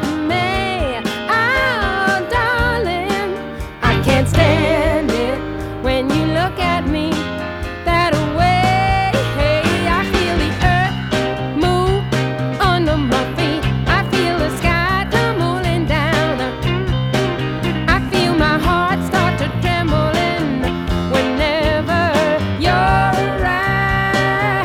me. Oh, darling, I can't stand it when you look at me that way. I feel the earth move under my feet. I feel the sky tumbling down. I feel my heart start to trembling whenever you're around.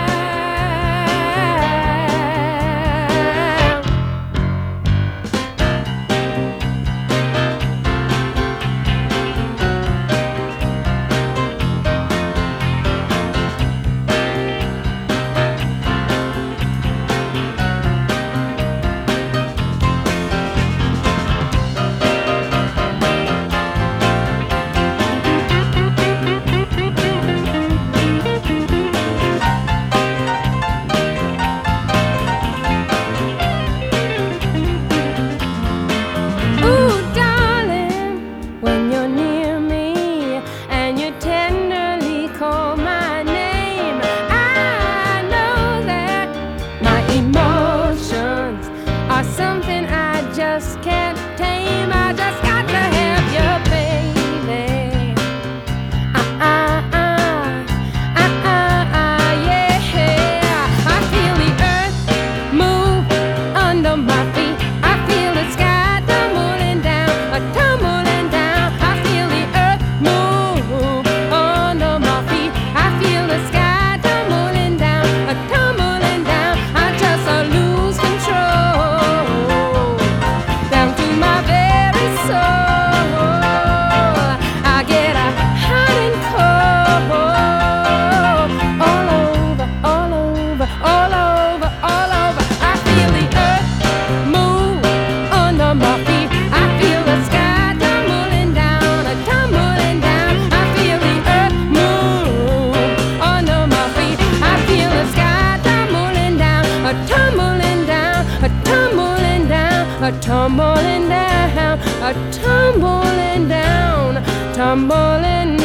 Ooh, darling, when you're near me and you tenderly call my name, I know that my emotions are something I just can't tame. I just got to have you, baby. Yeah. I feel the earth move under my feet. I feel the sky tumbling down. I feel the earth move under my feet. I feel the sky tumbling down. I just lose control down to my very soul. I get hot and cold all over. I feel the earth move under my feet. I feel the sky tumbling down. I feel the earth move under my feet. I feel the sky tumbling down, tumbling down, tumbling down, tumbling down, tumbling down, tumbling